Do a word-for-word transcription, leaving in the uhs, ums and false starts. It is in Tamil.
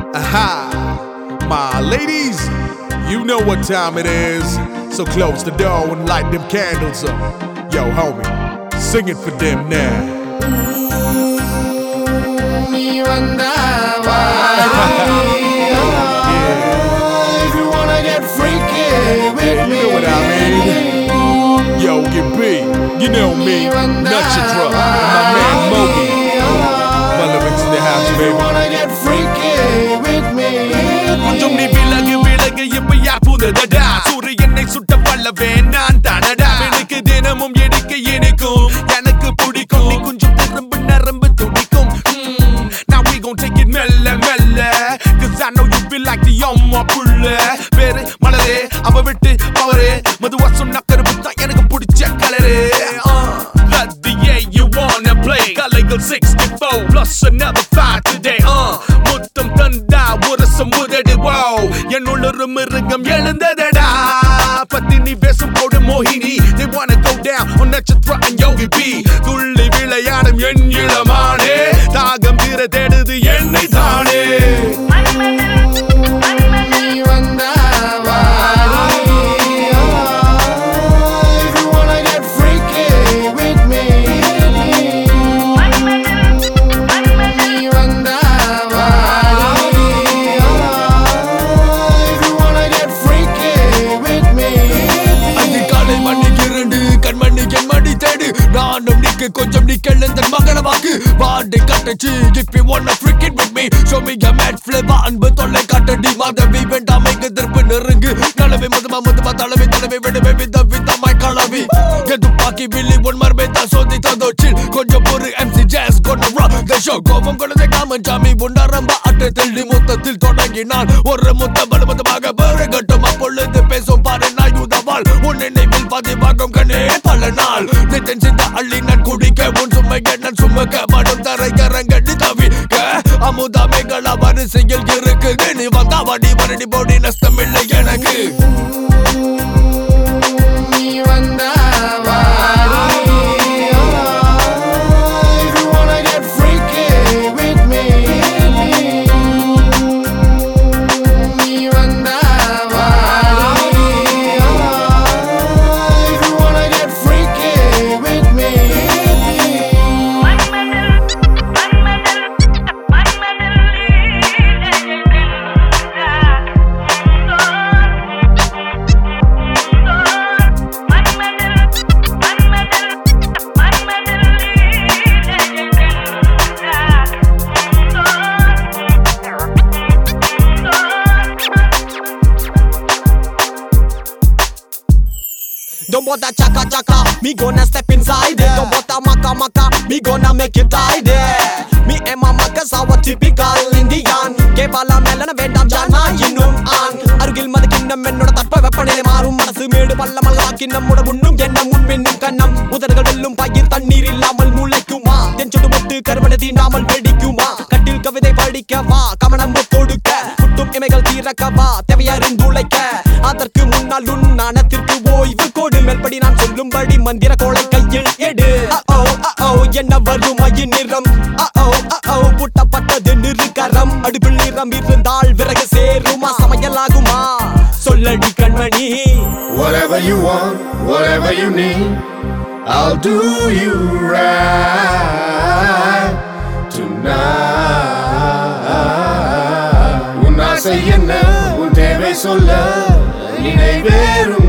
Aha! My ladies, you know what time it is. So close the door and light them candles up. Yo, homie, sing it for them now. If you wanna get freaky with me, you know what I mean. Yo, get B, you know me, Nutcha and my man Mogi. Relevance in the house, baby. If you wanna get freaky with me, கொஞ்சம் நீ விலகு விலகு இப்ப யார் புததடா சூரியனை சுட்ட பல்லவே நான் தானடா எனக்கு தினமும் எடுக்க இனிக்கும் எனக்கு பிடிக்கும் நீ கொஞ்சம் நரம்பு நரம்பு துடிக்கும் Now we gon' take it மெல்ல மெல்ல Cause I know you feel like the அம்மா புள்ள பேரு மலரே அவ விட்டு பவரே மதுவா சொன்ன கருப்பு தான் எனக்கு பிடிச்ச கலரே Let the yeah you wanna play கலைகள் sixty-four plus another five today uh முத்தம் தந்தா உரசம் உதடு wow என்னுள்ள மிருகம் எழுந்ததடா பத்தினி வேஷம் போடு மோகினி They wanna go down on Natchatra and Yogi B துள்ளி விளையாடும் என் இளமானே தாகம் தீர தேடுது என்னை தானே நானும் நிக்கு கொஞ்சம் நிக்கலந்த மகன வாக்கு பாண்டை கட்டச்சு if you wanna freak it with me show me your mad flavor அன்பு தொல்லை காட்டடி மாதவி வேண்டாம் இங்கு திருப்பு நெருங்கு கலவை மதுமா மதுமா தலைவை தலைவை விடுவே வித விதமாய் கலவி எது பாக்கி வில்லி ஒன் மர்மே தான் சோதி தந்தோச்சில் கொஞ்சம் ஒரு M C Jazz gonna rock the show கோபம் கொண்டதை காமன் சாமி உண்டாரம்ப அட்டத்தில் நீ மொத்தத்தில் தொடங்கினான் ஒரு முத்த பலமதமாக பெருகட்டும் அப்பொழுது பேசும் பாரு நாயுதவாள் உன் நினைவில் பதிவாகும் கண்ணே பல நாள் நித்தன் சிந்த அள்ளி நான் குடிக்க உன் சுமைக நான் சுமக்க மடும் தரை கரங்கடி தவிக்க அமுதாமைகள வரிசையில் இருக்கு நீ வந்தா வடி வரடி போடி நஷ்டம் இல்லை எனக்கு நீ வந்தா Don't bother chaka chaka, me gonna step inside it. Don't bother maka maka, me gonna make you tied it. Me and my makas are typical Indian. Kevala melana vendam jana innum an. Arugil madakinnam ennoda tappa veppanile maarum manasu meedu pallamal vakinnam muda unnum enna mun pinnum kannam udargal vellum payir tannir illamal muulaikuma tenchodu mottu karvana teenamal vedikuma kattil kavithai padikava kamanam kodukka kuttum imegal theerakava thevayarindulaikka adarku munnal unnanathirku oivu kodu melpadi naan sollumbadi mandira kolai kaiyil edu uh oh uh oh enna varum ayin niram uh oh uh oh puttapattadu nirkaram adupil niram irundal viraga seruma samayalaguma solladi kanmani whatever you want, whatever you need, I'll do you right tonight. Unna seyyana un thevai solla ninaiverum